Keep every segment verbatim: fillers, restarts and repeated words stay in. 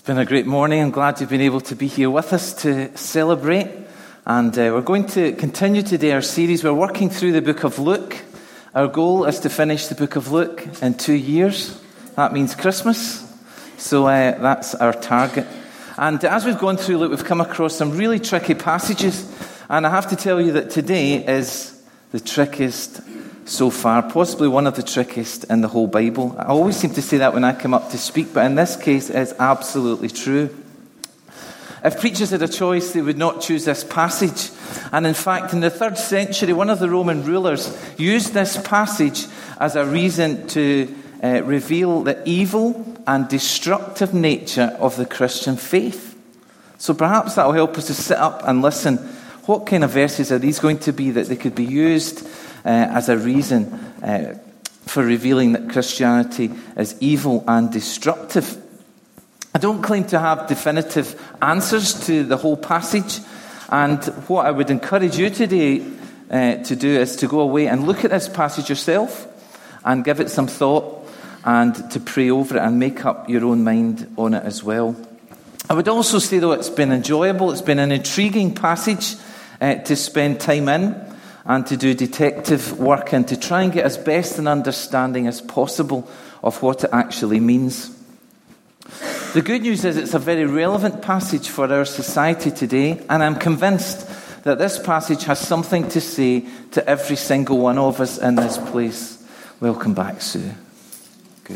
It's been a great morning. I'm glad you've been able to be here with us to celebrate. And uh, we're going to continue today our series. We're working through the book of Luke. Our goal is to finish the book of Luke in two years. That means Christmas. So uh, that's our target. And as we've gone through Luke, we've come across some really tricky passages. And I have to tell you that today is the trickiest so far, possibly one of the trickiest in the whole Bible. I always seem to say that when I come up to speak, but in this case it's absolutely true. If preachers had a choice, they would not choose this passage. And in fact, in the third century, one of the Roman rulers used this passage as a reason to uh, reveal the evil and destructive nature of the Christian faith. So perhaps that will help us to sit up and listen. What kind of verses are these going to be that they could be used Uh, as a reason uh, for revealing that Christianity is evil and destructive? I don't claim to have definitive answers to the whole passage, and what I would encourage you today uh, to do is to go away and look at this passage yourself and give it some thought and to pray over it and make up your own mind on it as well. I would also say, though, it's been enjoyable, it's been an intriguing passage uh, to spend time in and to do detective work and to try and get as best an understanding as possible of what it actually means. The good news is it's a very relevant passage for our society today, and I'm convinced that this passage has something to say to every single one of us in this place. Welcome back, Sue. Good.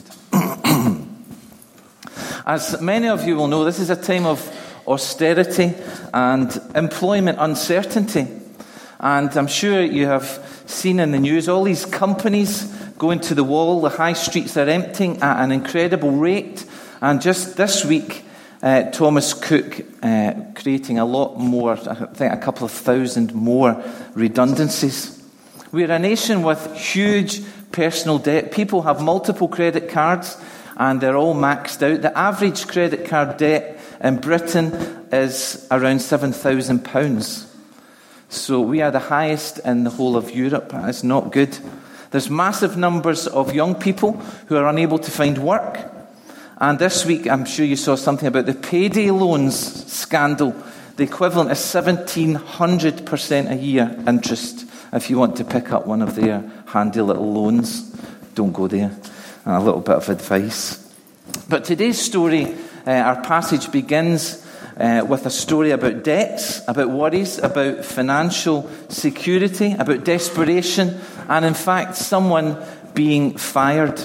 As many of you will know, this is a time of austerity and employment uncertainty. And I'm sure you have seen in the news all these companies going to the wall. The high streets are emptying at an incredible rate. And just this week, uh, Thomas Cook uh, creating a lot more, I think a couple of thousand more redundancies. We're a nation with huge personal debt. People have multiple credit cards and they're all maxed out. The average credit card debt in Britain is around seven thousand pounds. So we are the highest in the whole of Europe. It's not good. There's massive numbers of young people who are unable to find work. And this week, I'm sure you saw something about the payday loans scandal. The equivalent is seventeen hundred percent a year interest. If you want to pick up one of their handy little loans, don't go there. And a little bit of advice. But today's story, uh, our passage begins Uh, with a story about debts, about worries, about financial security, about desperation, and in fact, someone being fired.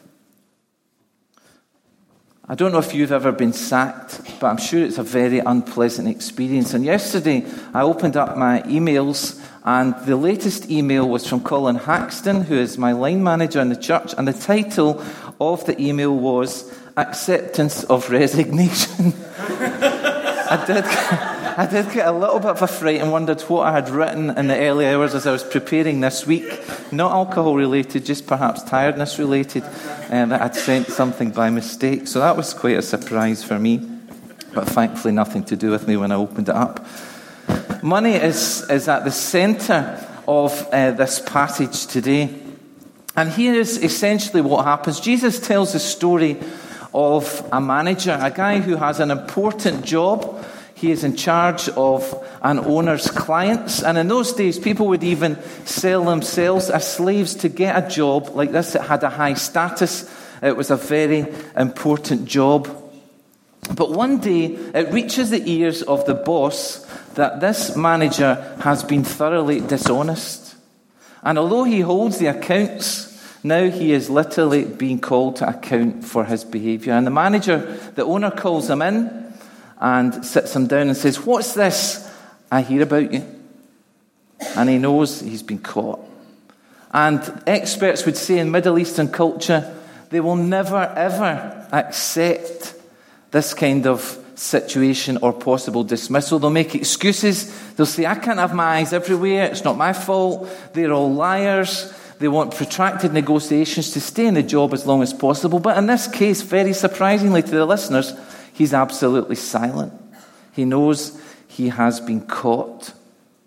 I don't know if you've ever been sacked, but I'm sure it's a very unpleasant experience. And yesterday, I opened up my emails, and the latest email was from Colin Haxton, who is my line manager in the church, and the title of the email was Acceptance of Resignation. I did, I did get a little bit of a fright and wondered what I had written in the early hours as I was preparing this week. Not alcohol related, just perhaps tiredness related, and that I'd sent something by mistake. So that was quite a surprise for me, but thankfully nothing to do with me when I opened it up. Money is, is at the centre of uh, this passage today. And here is essentially what happens. Jesus tells a story of a manager, a guy who has an important job. He is in charge of an owner's clients. And in those days, people would even sell themselves as slaves to get a job like this. It had a high status. It was a very important job. But one day, it reaches the ears of the boss that this manager has been thoroughly dishonest. And although he holds the accounts, now he is literally being called to account for his behaviour. And the manager, the owner, calls him in and sits him down and says, "What's this I hear about you?" And he knows he's been caught. And experts would say in Middle Eastern culture, they will never, ever accept this kind of situation or possible dismissal. They'll make excuses. They'll say, "I can't have my eyes everywhere. It's not my fault. They're all liars." They want protracted negotiations to stay in the job as long as possible. But in this case, very surprisingly to the listeners, he's absolutely silent. He knows he has been caught.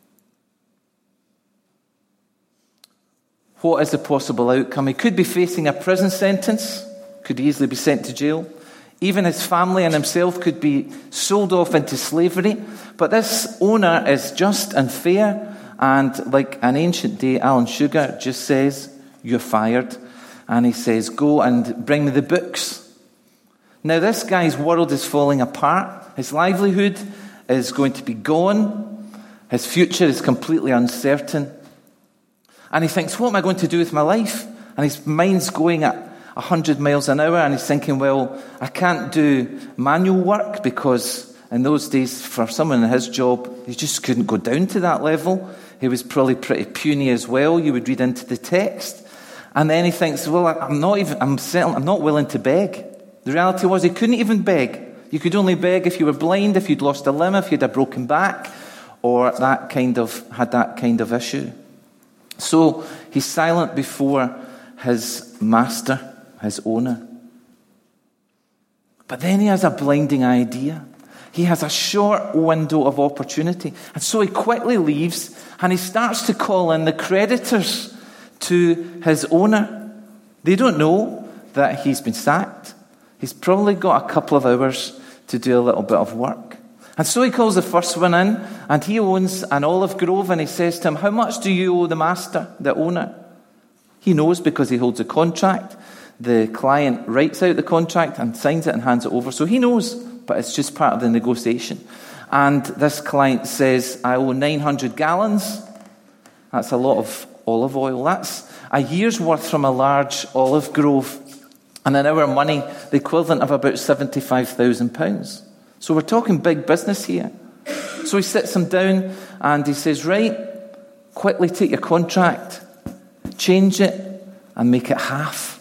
What is the possible outcome? He could be facing a prison sentence, could easily be sent to jail. Even his family and himself could be sold off into slavery. But this owner is just and fair. And like an ancient day, Alan Sugar just says, "You're fired." And he says, "Go and bring me the books." Now this guy's world is falling apart. His livelihood is going to be gone. His future is completely uncertain. And he thinks, what am I going to do with my life? And his mind's going at one hundred miles an hour. And he's thinking, well, I can't do manual work because in those days, for someone in his job, he just couldn't go down to that level. He was probably pretty puny as well. You would read into the text. And then he thinks, well, I'm not even, I'm certain, I'm not willing to beg. The reality was he couldn't even beg. You could only beg if you were blind, if you'd lost a limb, if you had a broken back, or that kind of, had that kind of issue. So he's silent before his master, his owner. But then he has a blinding idea. He has a short window of opportunity. And so he quickly leaves and he starts to call in the creditors to his owner. They don't know that he's been sacked. He's probably got a couple of hours to do a little bit of work. And so he calls the first one in, and he owns an olive grove, and he says to him, how much do you owe the master, the owner? He knows because he holds a contract. The client writes out the contract and signs it and hands it over. So he knows, but it's just part of the negotiation. And this client says, I owe nine hundred gallons. That's a lot of olive oil. That's a year's worth from a large olive grove. And in our money, the equivalent of about seventy-five thousand pounds. So we're talking big business here. So he sits him down and he says, right, quickly take your contract, change it, and make it half.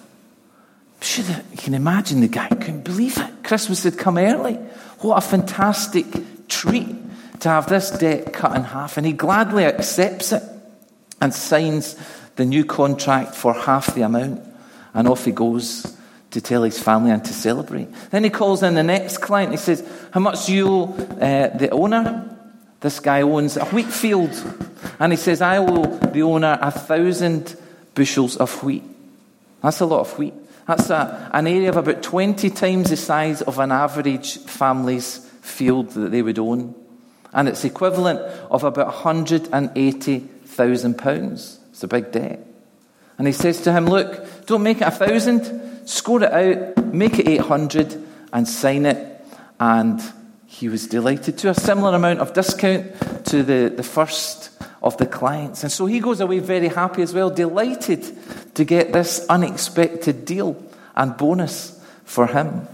Should have, you can imagine the guy couldn't believe it. Christmas had come early. What a fantastic treat to have this debt cut in half. And he gladly accepts it and signs the new contract for half the amount. And off he goes to tell his family and to celebrate. Then he calls in the next client. He says, how much do you owe uh, the owner? This guy owns a wheat field. And he says, I owe the owner a thousand bushels of wheat. That's a lot of wheat. That's a, an area of about twenty times the size of an average family's field that they would own. And it's equivalent of about one hundred eighty thousand pounds. It's a big debt. And he says to him, look, don't make it a thousand, score it out, make it eight hundred and sign it. And he was delighted to a similar amount of discount to the, the first of the clients. And so he goes away very happy as well, delighted to get this unexpected deal and bonus for him.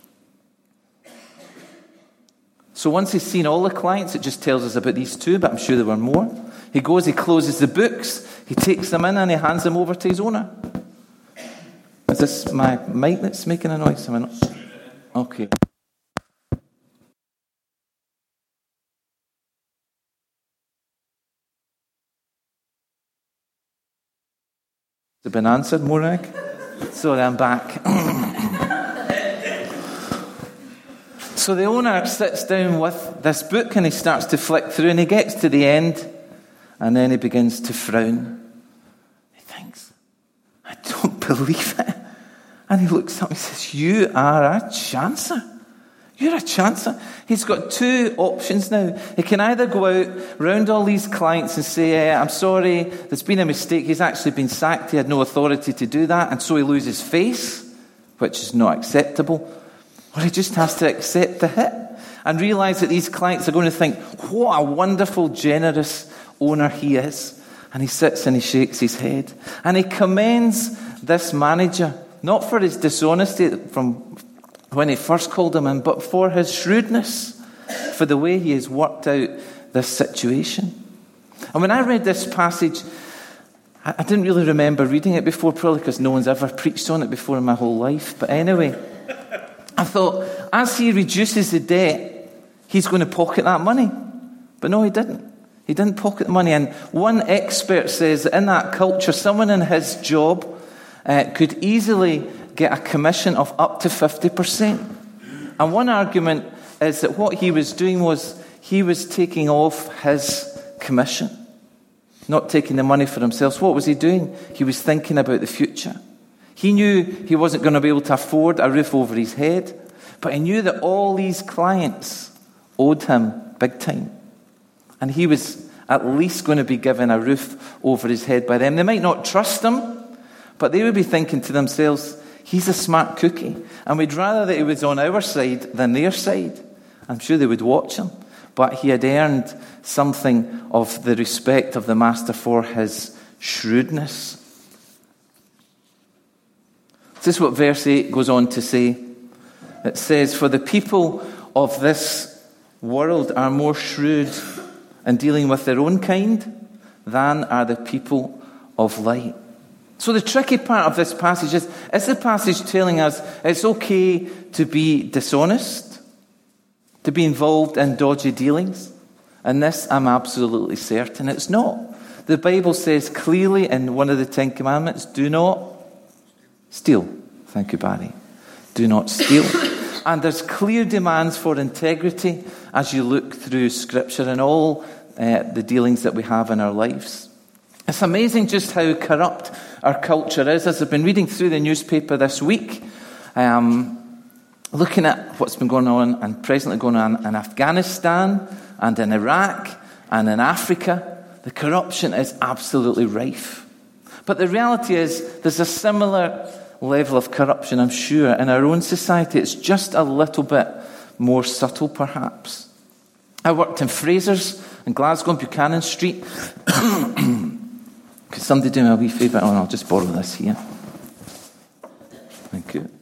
So once he's seen all the clients, it just tells us about these two, but I'm sure there were more. He goes, he closes the books, he takes them in and he hands them over to his owner. Is this my mic that's making a noise? Am I not? Okay. Has it been answered, Morag? Sorry, I'm back. So the owner sits down with this book and he starts to flick through and he gets to the end and then he begins to frown. He thinks, I don't believe it. And he looks up and says, you are a chancer. You're a chancer. He's got two options now. He can either go out, round all these clients and say, eh, I'm sorry, there's been a mistake. He's actually been sacked. He had no authority to do that. And so he loses face, which is not acceptable. Or he just has to accept the hit and realise that these clients are going to think, what a wonderful, generous owner he is. And he sits and he shakes his head. And he commends this manager, not for his dishonesty from when he first called him in, but for his shrewdness, for the way he has worked out this situation. And when I read this passage, I didn't really remember reading it before, probably because no one's ever preached on it before in my whole life. But anyway, I thought, as he reduces the debt, he's going to pocket that money. But no, he didn't. He didn't pocket the money. And one expert says that in that culture, someone in his job uh, could easily get a commission of up to fifty percent. And one argument is that what he was doing was he was taking off his commission, not taking the money for himself. So what was he doing? He was thinking about the future. He knew he wasn't going to be able to afford a roof over his head, But he knew that all these clients owed him big time. And he was at least going to be given a roof over his head by them. They might not trust him, but they would be thinking to themselves, he's a smart cookie, and we'd rather that he was on our side than their side. I'm sure they would watch him. But he had earned something of the respect of the master for his shrewdness. This is what verse eight goes on to say. It says, for the people of this world are more shrewd in dealing with their own kind than are the people of light. So the tricky part of this passage is, is the passage telling us it's okay to be dishonest, to be involved in dodgy dealings? And this, I'm absolutely certain it's not. The Bible says clearly in one of the Ten Commandments, do not steal. Thank you, Barry. Do not steal. And there's clear demands for integrity as you look through Scripture and all uh, the dealings that we have in our lives. It's amazing just how corrupt our culture is. As I've been reading through the newspaper this week, um, looking at what's been going on and presently going on in Afghanistan and in Iraq and in Africa, the corruption is absolutely rife. But the reality is there's a similar level of corruption, I'm sure, in our own society. It's just a little bit more subtle, perhaps. I worked in Fraser's in Glasgow on Buchanan Street. Could somebody do me a wee favour? Oh, I'll just borrow this here. Thank you.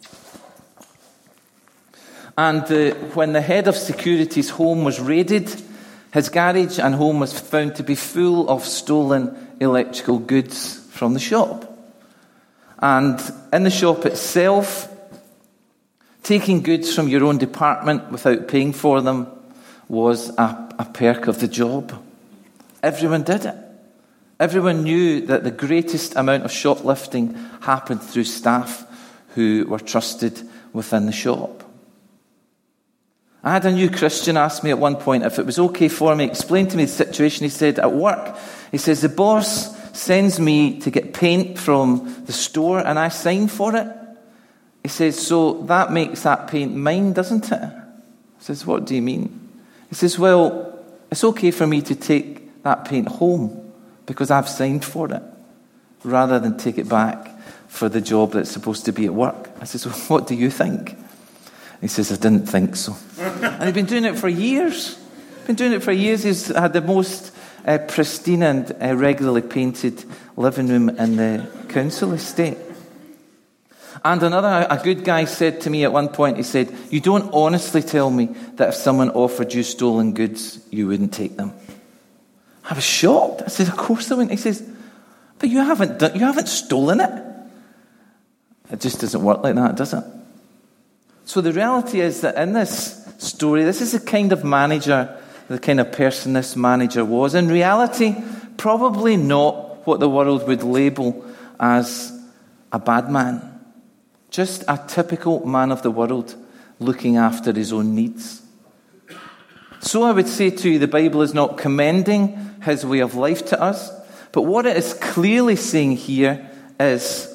And uh, when the head of security's home was raided, his garage and home was found to be full of stolen electrical goods from the shop. And in the shop itself, taking goods from your own department without paying for them was a, a perk of the job. Everyone did it. Everyone knew that the greatest amount of shoplifting happened through staff who were trusted within the shop. I had a new Christian ask me at one point if it was okay for me, explain to me the situation. He said, at work, he says, the boss sends me to get paint from the store and I sign for it. He says, so that makes that paint mine, doesn't it? I says, what do you mean? He says, well, it's okay for me to take that paint home because I've signed for it, rather than take it back for the job that's supposed to be at work. I says, well, what do you think? He says, I didn't think so. And he's been doing it for years. Been doing it for years. He's had the most uh, pristine and uh, regularly painted living room in the council estate. And another, a good guy said to me at one point, he said, you don't honestly tell me that if someone offered you stolen goods, you wouldn't take them. I was shocked. I said, of course I wouldn't. He says, but you haven't done, you haven't stolen it. It just doesn't work like that, does it? So the reality is that in this story, this is the kind of manager, the kind of person this manager was. In reality, probably not what the world would label as a bad man. Just a typical man of the world looking after his own needs. So I would say to you, the Bible is not commending his way of life to us, but what it is clearly saying here is,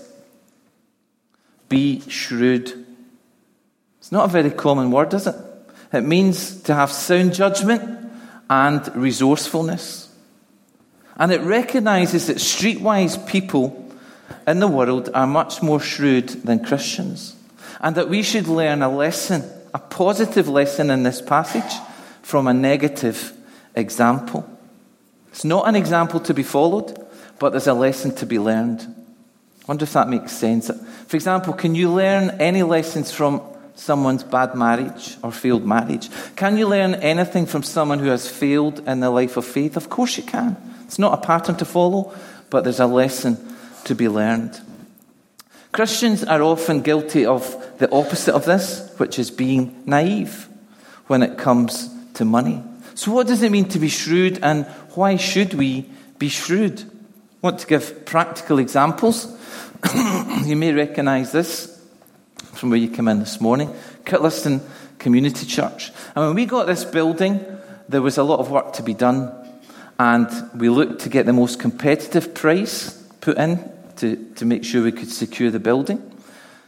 be shrewd. It's not a very common word, is it? It means to have sound judgment and resourcefulness. And it recognizes that streetwise people in the world are much more shrewd than Christians. And that we should learn a lesson, a positive lesson in this passage from a negative example. It's not an example to be followed, but there's a lesson to be learned. I wonder if that makes sense. For example, can you learn any lessons from someone's bad marriage or failed marriage? Can you learn anything from someone who has failed in the life of faith? Of course you can. It's not a pattern to follow, but there's a lesson to be learned. Christians are often guilty of the opposite of this, which is being naive when it comes to money. So what does it mean to be shrewd, and why should we be shrewd? I want to give practical examples. You may recognize this from where you came in this morning. Kirtliston Community Church. And when we got this building, there was a lot of work to be done. And we looked to get the most competitive price put in to, to make sure we could secure the building.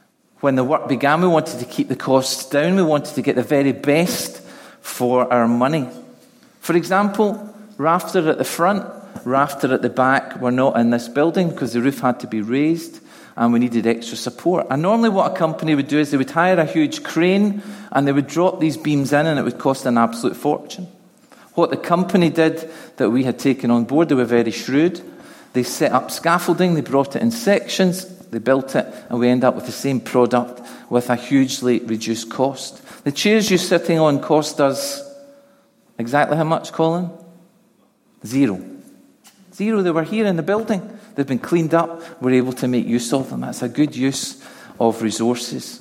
When the work began, we wanted to keep the costs down. We wanted to get the very best for our money. For example, rafter at the front, rafter at the back were not in this building because the roof had to be raised and we needed extra support. And normally what a company would do is they would hire a huge crane and they would drop these beams in and it would cost an absolute fortune. What the company did that we had taken on board, they were very shrewd. They set up scaffolding, they brought it in sections, they built it, and we end up with the same product with a hugely reduced cost. The chairs you're sitting on cost us exactly how much, Colin? Zero. Zero. They were here in the building. They've been cleaned up. We're able to make use of them. That's a good use of resources.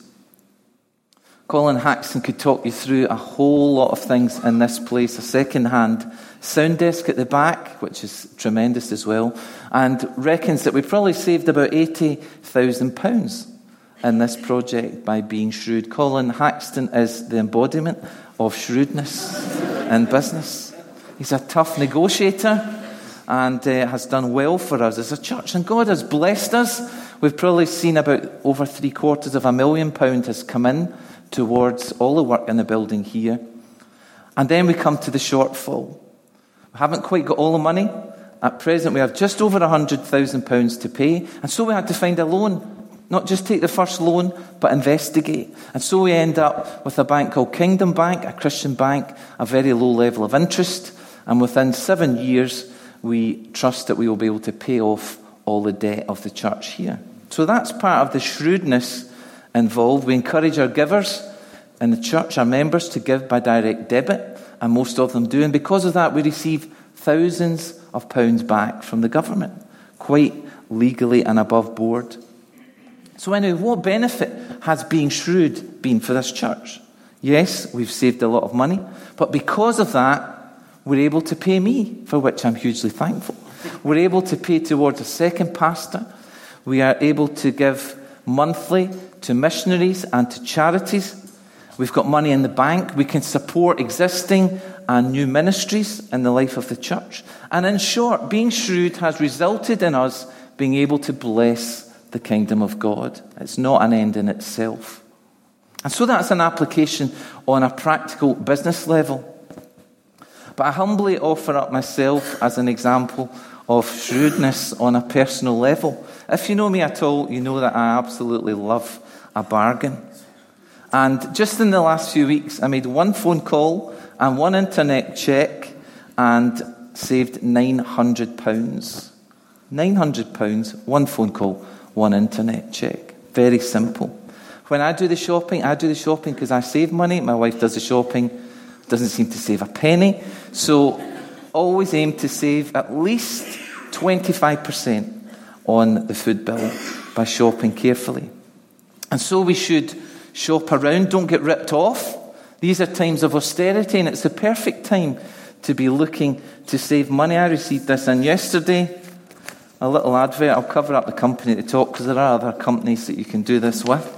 Colin Haxton could talk you through a whole lot of things in this place. A second-hand sound desk at the back, which is tremendous as well, and reckons that we probably saved about eighty thousand pounds in this project by being shrewd. Colin Haxton is the embodiment of shrewdness in business. He's a tough negotiator and uh, has done well for us as a church. And God has blessed us. We've probably seen about over three quarters of a million pounds has come in towards all the work in the building here. And then we come to the shortfall. We haven't quite got all the money. At present, we have just over one hundred thousand pounds to pay. And so we had to find a loan. Not just take the first loan, but investigate. And so we end up with a bank called Kingdom Bank, a Christian bank, a very low level of interest. And within seven years, we trust that we will be able to pay off all the debt of the church here. So that's part of the shrewdness involved. We encourage our givers in the church, our members, to give by direct debit, and most of them do. And because of that, we receive thousands of pounds back from the government, quite legally and above board. So anyway, what benefit has being shrewd been for this church? Yes, we've saved a lot of money, but because of that, we're able to pay me, for which I'm hugely thankful. We're able to pay towards a second pastor. We are able to give monthly to missionaries and to charities. We've got money in the bank. We can support existing and new ministries in the life of the church. And in short, being shrewd has resulted in us being able to bless the kingdom of God. It's not an end in itself. And so that's an application on a practical business level. But I humbly offer up myself as an example of shrewdness on a personal level. If you know me at all, you know that I absolutely love a bargain. And just in the last few weeks, I made one phone call and one internet check and saved nine hundred pounds. nine hundred pounds, one phone call, one internet check. Very simple. When I do the shopping, I do the shopping because I save money. My wife does the shopping, doesn't seem to save a penny. So always aim to save at least twenty-five percent on the food bill by shopping carefully. And so we should shop around, don't get ripped off. These are times of austerity, and it's the perfect time to be looking to save money. I received this in yesterday, a little advert. I'll cover up the company at the top because there are other companies that you can do this with.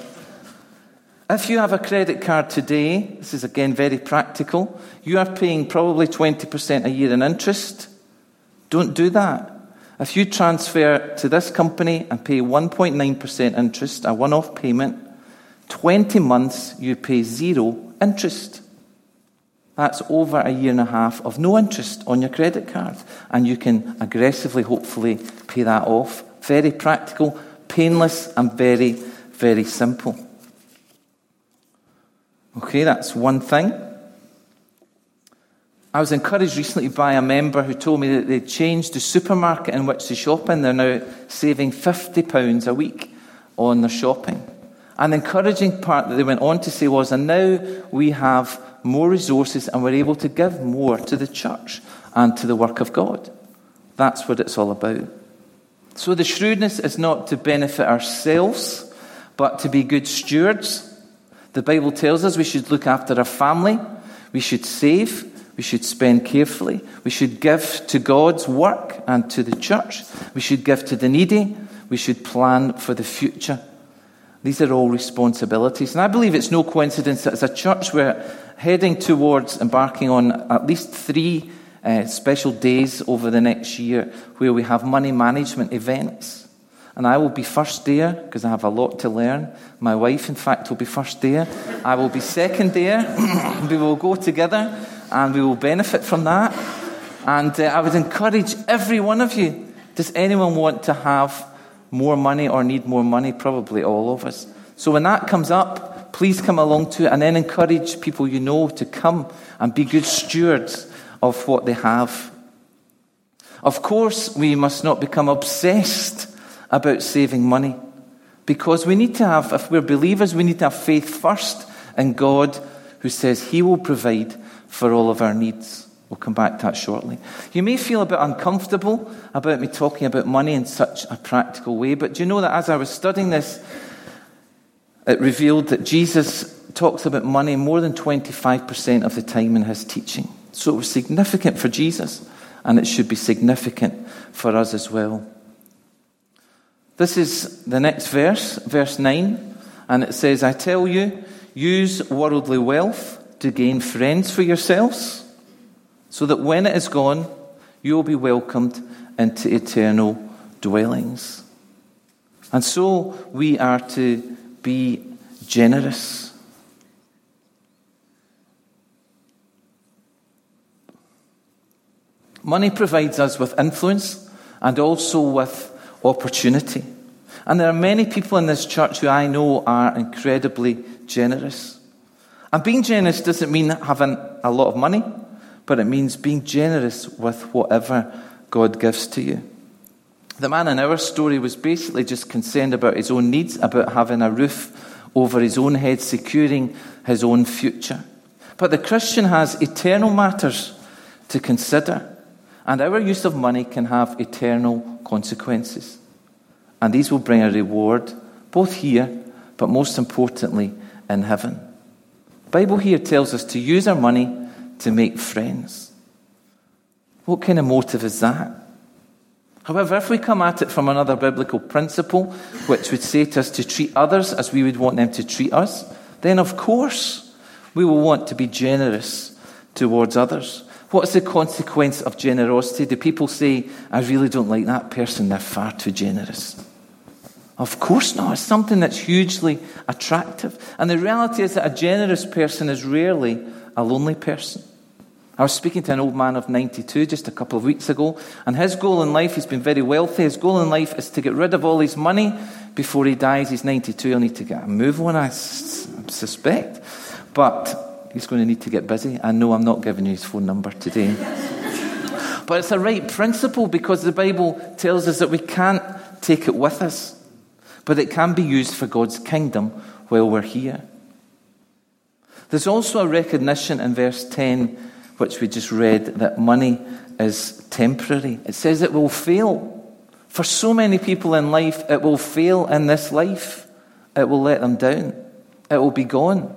If you have a credit card today, this is again very practical, you are paying probably twenty percent a year in interest. Don't do that. If you transfer to this company and pay one point nine percent interest, a one-off payment, twenty months you pay zero interest. That's over a year and a half of no interest on your credit card. And you can aggressively, hopefully, pay that off. Very practical, painless, and very, very simple. Okay, that's one thing. I was encouraged recently by a member who told me that they changed the supermarket in which they shop in. They're now saving fifty pounds a week on their shopping. And the encouraging part that they went on to say was, and now we have more resources and we're able to give more to the church and to the work of God. That's what it's all about. So the shrewdness is not to benefit ourselves, but to be good stewards. The Bible tells us we should look after our family, we should save, we should spend carefully, we should give to God's work and to the church, we should give to the needy, we should plan for the future. These are all responsibilities. And I believe it's no coincidence that as a church we're heading towards embarking on at least three uh, special days over the next year where we have money management events. and I will be first there because I have a lot to learn. My wife, in fact, will be first there. I will be second there. We will go together and we will benefit from that. And uh, I would encourage every one of you, does anyone want to have more money or need more money? Probably all of us. So when that comes up, please come along to it and then encourage people you know to come and be good stewards of what they have. Of course, we must not become obsessed about saving money, because we need to have, if we're believers, we need to have faith first in God, who says He will provide for all of our needs. We'll come back to that shortly. You may feel a bit uncomfortable about me talking about money in such a practical way, but do you know that as I was studying this, it revealed that Jesus talks about money more than twenty-five percent of the time in His teaching. So it was significant for Jesus, and it should be significant for us as well. This is the next verse, verse nine, and it says, I tell you, use worldly wealth to gain friends for yourselves, so that when it is gone, you will be welcomed into eternal dwellings. And so we are to be generous. Money provides us with influence and also with opportunity. And there are many people in this church who I know are incredibly generous. And being generous doesn't mean having a lot of money, but it means being generous with whatever God gives to you. The man in our story was basically just concerned about his own needs, about having a roof over his own head, securing his own future. But the Christian has eternal matters to consider. And our use of money can have eternal consequences. And these will bring a reward, both here, but most importantly, in heaven. The Bible here tells us to use our money to make friends. What kind of motive is that? However, if we come at it from another biblical principle, which would say to us to treat others as we would want them to treat us, then of course we will want to be generous towards others. What's the consequence of generosity? Do people say, I really don't like that person, they're far too generous? Of course not. It's something that's hugely attractive. And the reality is that a generous person is rarely a lonely person. I was speaking to an old man of ninety-two just a couple of weeks ago, and his goal in life, he's been very wealthy, his goal in life is to get rid of all his money before he dies. He's ninety-two, he'll need to get a move on, I suspect. But he's going to need to get busy. I know I'm not giving you his phone number today. But it's a right principle, because the Bible tells us that we can't take it with us, but it can be used for God's kingdom while we're here. There's also a recognition in verse ten, which we just read, that money is temporary. It says it will fail. For so many people in life, it will fail in this life. It will let them down. It will be gone.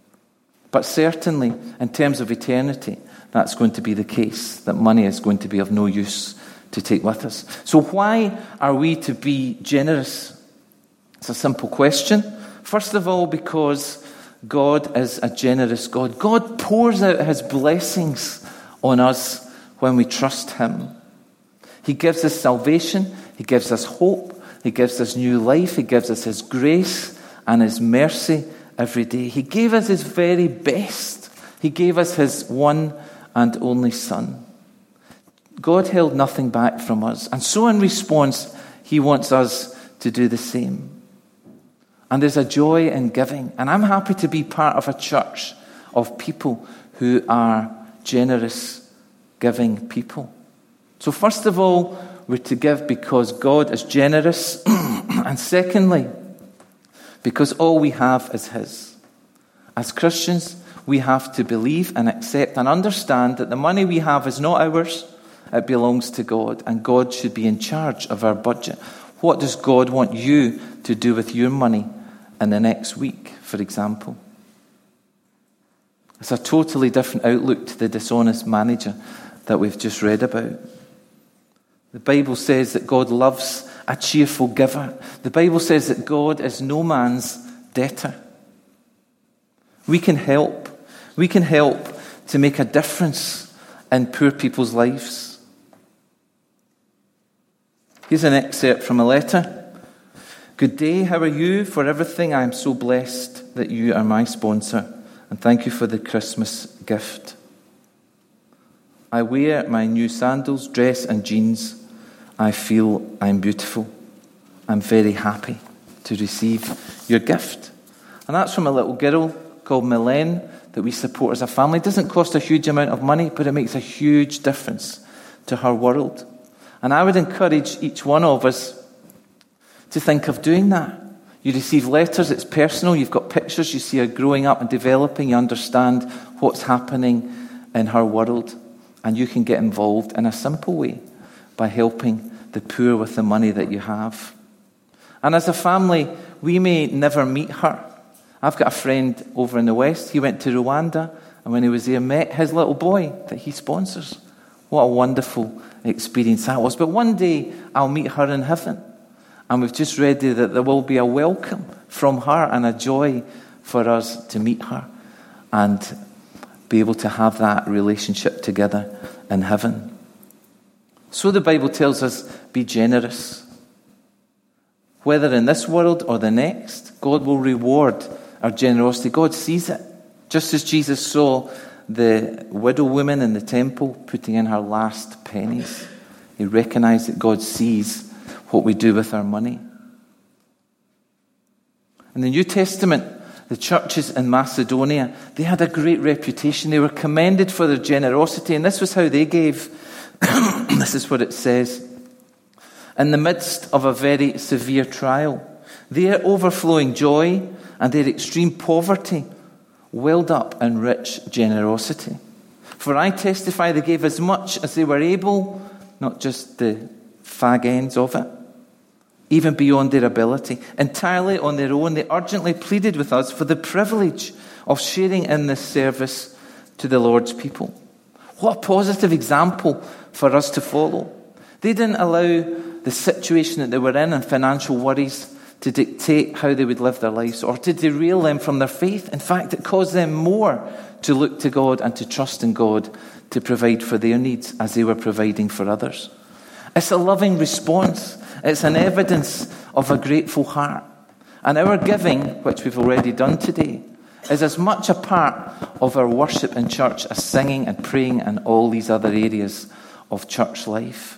But certainly, in terms of eternity, that's going to be the case, that money is going to be of no use to take with us. So why are we to be generous? It's a simple question. First of all, because God is a generous God. God pours out His blessings on us when we trust Him. He gives us salvation. He gives us hope. He gives us new life. He gives us His grace and His mercy every day. He gave us His very best. He gave us His one and only Son. God held nothing back from us. And so in response, He wants us to do the same. And there's a joy in giving. And I'm happy to be part of a church of people who are generous, giving people. So first of all, we're to give because God is generous. And secondly, because all we have is His. As Christians, we have to believe and accept and understand that the money we have is not ours. It belongs to God. And God should be in charge of our budget. What does God want you to do with your money in the next week, for example? It's a totally different outlook to the dishonest manager that we've just read about. The Bible says that God loves a cheerful giver. The Bible says that God is no man's debtor. We can help. We can help to make a difference in poor people's lives. Here's an excerpt from a letter Good day, how are you? For everything, I am so blessed that you are my sponsor. And thank you for the Christmas gift. I wear my new sandals, dress and jeans. I feel I'm beautiful. I'm very happy to receive your gift. And that's from a little girl called Milene that we support as a family. It doesn't cost a huge amount of money, but it makes a huge difference to her world. And I would encourage each one of us to think of doing that. You receive letters, it's personal, you've got pictures, you see her growing up and developing, you understand what's happening in her world, and you can get involved in a simple way by helping the poor with the money that you have. And as a family, we may never meet her. I've got a friend over in the West, he went to Rwanda, and when he was there, met his little boy that he sponsors. What a wonderful experience that was. But one day, I'll meet her in heaven. And we've just read there that there will be a welcome from her and a joy for us to meet her and be able to have that relationship together in heaven. So the Bible tells us, be generous. Whether in this world or the next, God will reward our generosity. God sees it. Just as Jesus saw the widow woman in the temple putting in her last pennies, he recognized that God sees what we do with our money. In the New Testament, the churches in Macedonia, they had a great reputation. They were commended for their generosity, and this was how they gave. This is what it says. In the midst of a very severe trial, their overflowing joy and their extreme poverty welled up in rich generosity. For I testify they gave as much as they were able, not just the fag ends of it, even beyond their ability. Entirely on their own, they urgently pleaded with us for the privilege of sharing in this service to the Lord's people. What a positive example for us to follow. They didn't allow the situation that they were in and financial worries to dictate how they would live their lives or to derail them from their faith. In fact, it caused them more to look to God and to trust in God to provide for their needs as they were providing for others. It's a loving response. It's an evidence of a grateful heart. And our giving, which we've already done today, is as much a part of our worship in church as singing and praying and all these other areas of church life.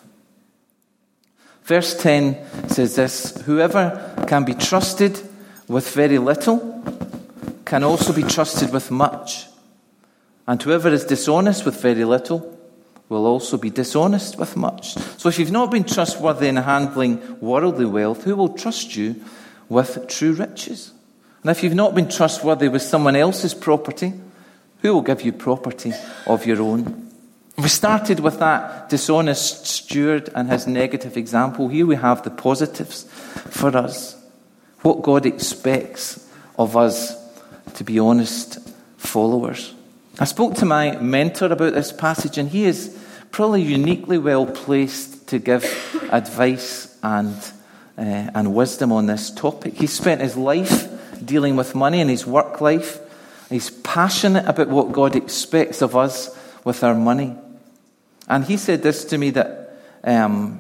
Verse ten says this, whoever can be trusted with very little can also be trusted with much. And whoever is dishonest with very little will also be dishonest with much. So if you've not been trustworthy in handling worldly wealth, who will trust you with true riches? And if you've not been trustworthy with someone else's property, who will give you property of your own? We started with that dishonest steward and his negative example. Here we have the positives for us. What God expects of us to be honest followers. I spoke to my mentor about this passage, and he is probably uniquely well placed to give advice and uh, and wisdom on this topic. He spent his life dealing with money in his work life. He's passionate about what God expects of us with our money. And he said this to me, that um,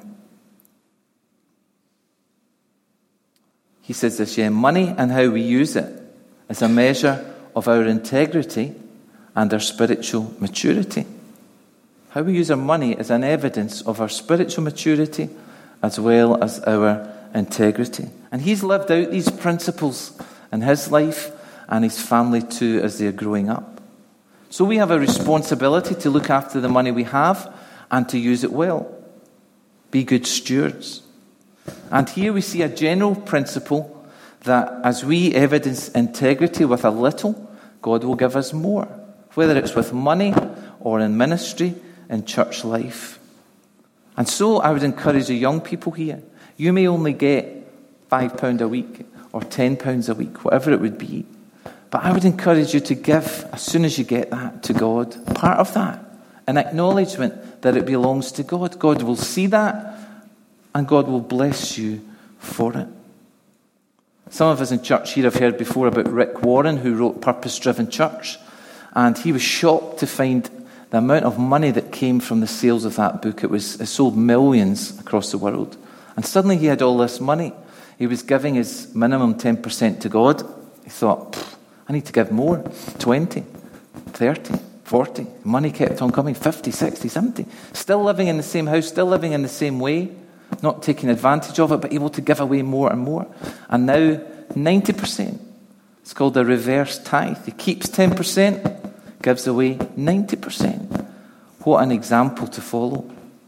he says this, yeah, money and how we use it is a measure of our integrity and our spiritual maturity. How we use our money is an evidence of our spiritual maturity as well as our integrity. And he's lived out these principles in his life and his family too as they're growing up. So we have a responsibility to look after the money we have and to use it well. Be good stewards. And here we see a general principle that as we evidence integrity with a little, God will give us more. Whether it's with money or in ministry, in church life. And so I would encourage the young people here. You may only get five pounds a week or ten pounds a week, whatever it would be. But I would encourage you to give, as soon as you get that, to God. Part of that. An acknowledgement that it belongs to God. God will see that and God will bless you for it. Some of us in church here have heard before about Rick Warren, who wrote Purpose Driven Church. And he was shocked to find the amount of money that came from the sales of that book. It was it sold millions across the world. And suddenly he had all this money. He was giving his minimum ten percent to God. He thought, I need to give more, twenty, thirty, forty. Money kept on coming, fifty, sixty, seventy. Still living in the same house, still living in the same way, not taking advantage of it, but able to give away more and more. And now, ninety percent. It's called a reverse tithe. He keeps ten percent, gives away ninety percent. What an example to follow.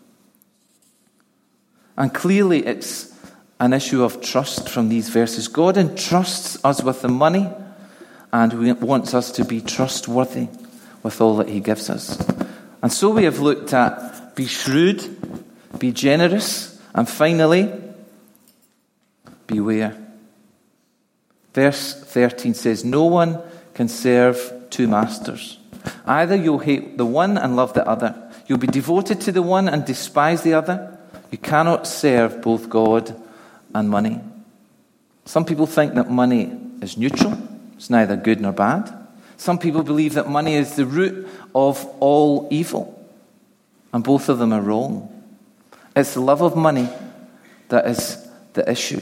And clearly it's an issue of trust from these verses. God entrusts us with the money, and He wants us to be trustworthy with all that He gives us. And so we have looked at be shrewd, be generous, and finally, beware. Verse thirteen says, no one can serve two masters. Either you'll hate the one and love the other. You'll be devoted to the one and despise the other. You cannot serve both God and money. Some people think that money is neutral. It's neither good nor bad. Some people believe that money is the root of all evil. And both of them are wrong. It's the love of money that is the issue.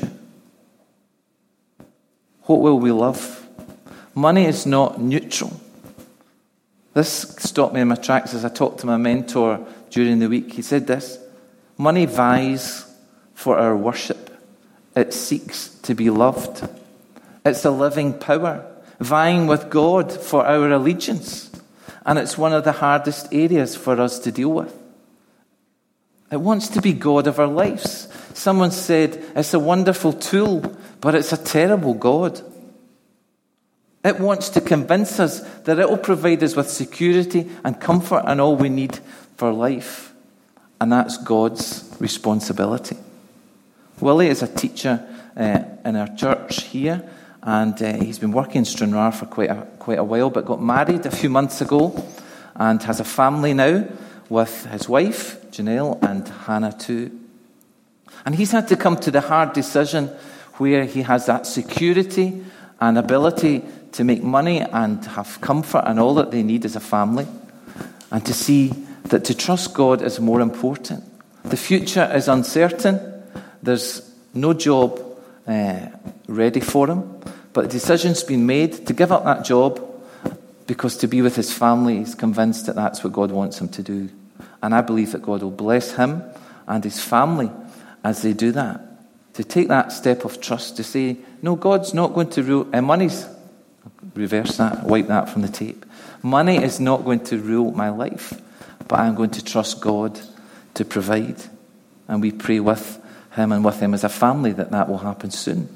What will we love? Money is not neutral. This stopped me in my tracks as I talked to my mentor during the week. He said this: money vies for our worship. It seeks to be loved. It's a living power, vying with God for our allegiance. And it's one of the hardest areas for us to deal with. It wants to be God of our lives. Someone said, it's a wonderful tool, but it's a terrible God. It wants to convince us that it will provide us with security and comfort and all we need for life. And that's God's responsibility. Willie is a teacher uh, in our church here, and uh, he's been working in Stranraer for quite a, quite a while, but got married a few months ago and has a family now with his wife, Janelle, and Hannah too. And he's had to come to the hard decision where he has that security and ability to make money and have comfort and all that they need as a family, and to see that to trust God is more important. The future is uncertain. There's no job uh, ready for him, but the decision's been made to give up that job because to be with his family, he's convinced that that's what God wants him to do. And I believe that God will bless him and his family as they do that. To take that step of trust, to say, no, God's not going to rule, and money's, reverse that, wipe that from the tape. Money is not going to rule my life, but I'm going to trust God to provide. And we pray with him and with him as a family that that will happen soon.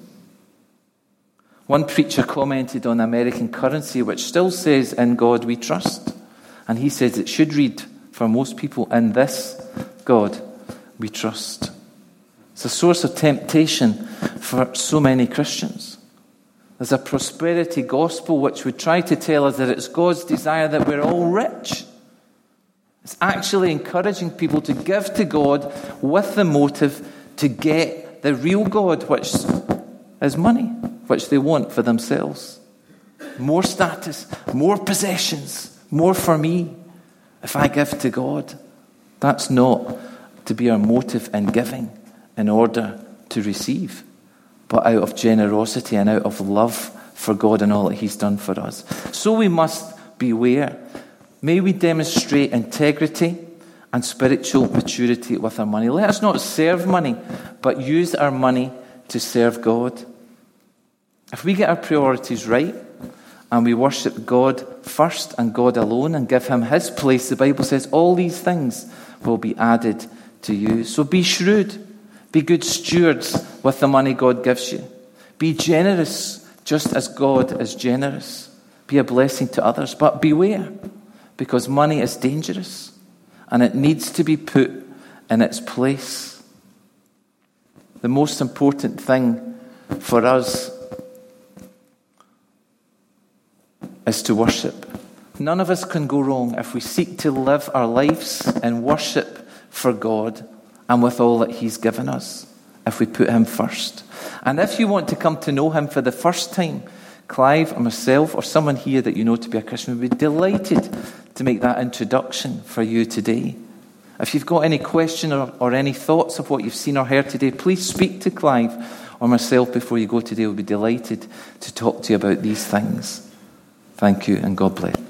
One preacher commented on American currency, which still says, in God we trust. And he says it should read, for most people, in this God we trust. It's a source of temptation for so many Christians. There's a prosperity gospel which would try to tell us that it's God's desire that we're all rich. It's actually encouraging people to give to God with the motive to get the real God, which is money, which they want for themselves. More status, more possessions, more for me. If I give to God, that's not to be our motive in giving in order to receive, but out of generosity and out of love for God and all that he's done for us. So we must beware. May we demonstrate integrity and spiritual maturity with our money. Let us not serve money, but use our money to serve God. If we get our priorities right and we worship God first and God alone and give him his place, the Bible says all these things will be added to you. So be shrewd. Be good stewards with the money God gives you. Be generous just as God is generous. Be a blessing to others. But beware, because money is dangerous and it needs to be put in its place. The most important thing for us is to worship. None of us can go wrong if we seek to live our lives in worship for God and with all that he's given us, if we put him first. And if you want to come to know him for the first time, Clive or myself or someone here that you know to be a Christian would be delighted to make that introduction for you today. If you've got any question or, or any thoughts of what you've seen or heard today, please speak to Clive or myself before you go today will be delighted to talk to you about these things. Thank you, and God bless.